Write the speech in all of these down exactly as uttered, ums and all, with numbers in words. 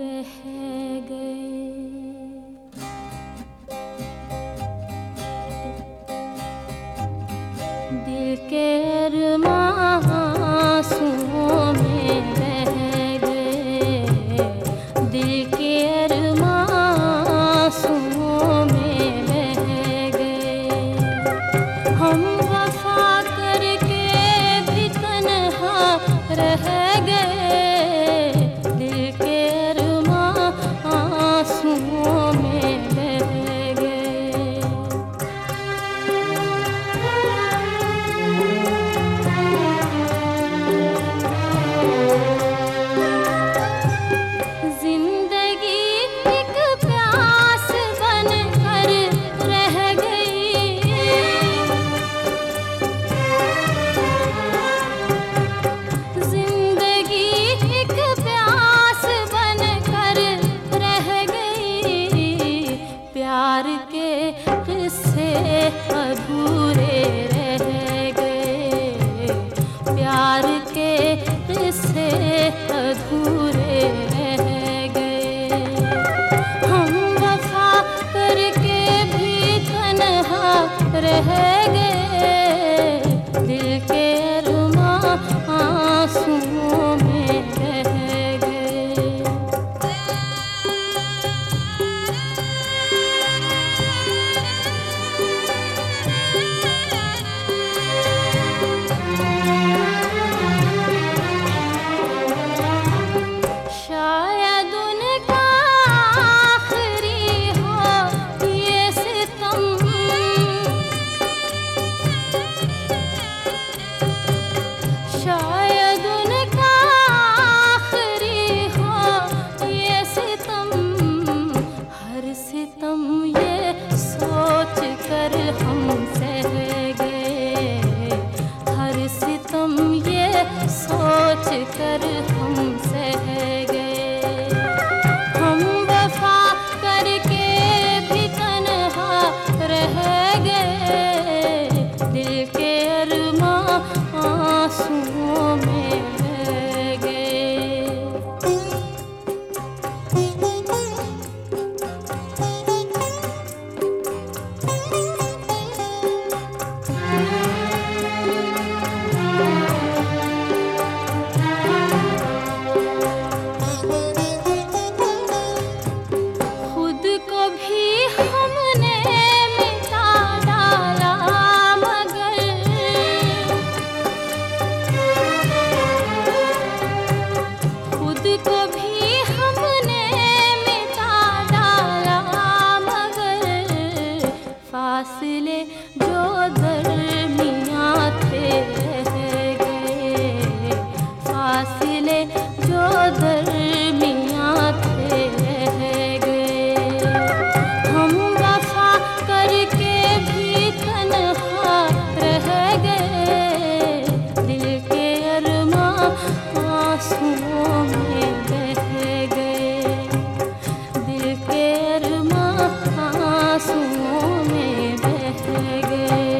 बह गए। दिल के अरमां आंसुओं में बह गए। दिल के अरमां आंसुओं में बह गए। हम वफा करके भी तन्हा रह गए। दिल के अरमां आंसुओं में बह गए। जिंदगी एक प्यास बनकर रह गई। जिंदगी एक प्यास बनकर रह गई। प्यार के किस्से अधूरे रह गए। प्यार के किस्से अधूरे रह गए। हम वफा करके भी तन्हा रह गए। दिल के अरमां आंसुओं में बह गए। शायद उनका आखिरी हो ये सितम। शायद उनका आखिरी हो ये सितम। हर सितम ये सोच कर हम सह गए। हर सितम ये सोच कर हम सह गए। हम वफा करके भी तन्हा रह गए। दिल के अरमां आंसुओं में बह गए। खुद को भी हमने मिटा डाला मगर खुद को भी हमने मिटा डाला मगर फासले जो दरमियां थे रह गए। फासले जो दरमियां थे रह गए। हम वफा करके भी तन्हा रह गए। दिल के अरमां आंसुओं में बह गए। दिल के अरमां आंसुओं में बह गए।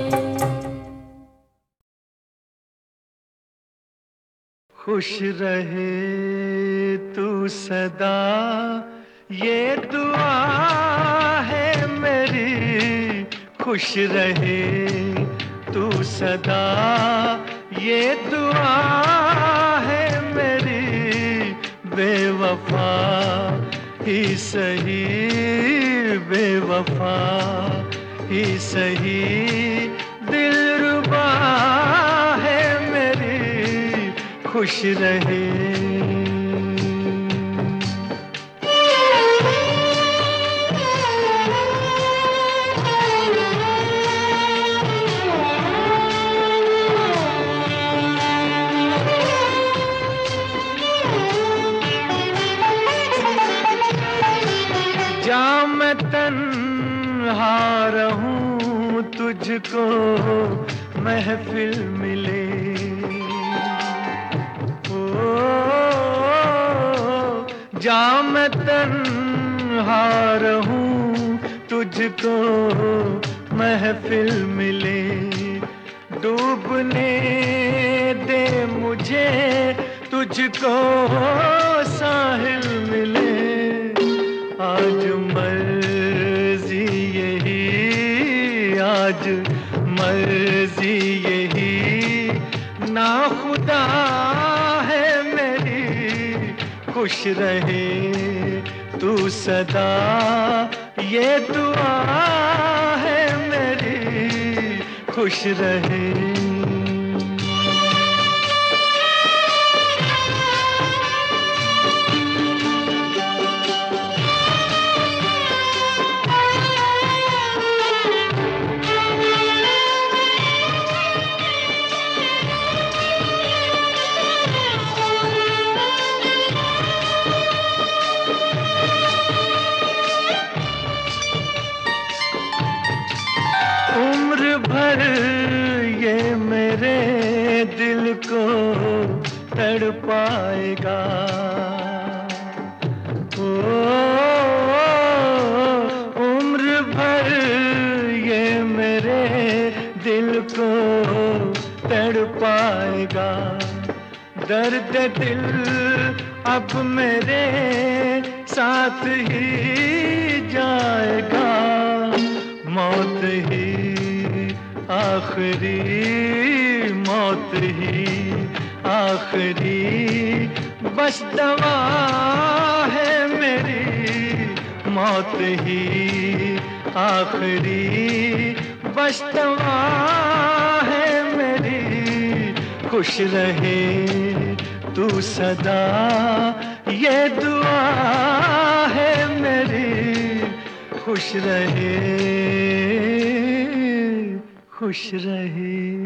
खुश रहे तू सदा ये दुआ है मेरी। खुश रहे तू सदा ये दुआ है मेरी। बेवफा ही सही बेवफा ही सही दिलरुबा है मेरी। खुश रहे। जा मैं तन्हा रहूं तुझको महफिल मिले। ओ जा मैं तन्हा रहूं तुझको महफिल मिले। डूबने दे मुझे तुझको साहिल मिले। मर्जी यही ना खुदा है मेरी, खुश रहे तू सदा, ये दुआ है मेरी, खुश रहे। उम्र भर ये मेरे दिल को तड़पाएगा, ओ, उम्र भर ये मेरे दिल को तड़पाएगा। दर्द दिल अब मेरे साथ ही जाएगा, मौत ही आखिरी, मौत ही आखिरी बस दवा है मेरी, मौत ही आखिरी बस दवा है मेरी, खुश रहे तू सदा, ये दुआ है मेरी, खुश रहे खुश रहे।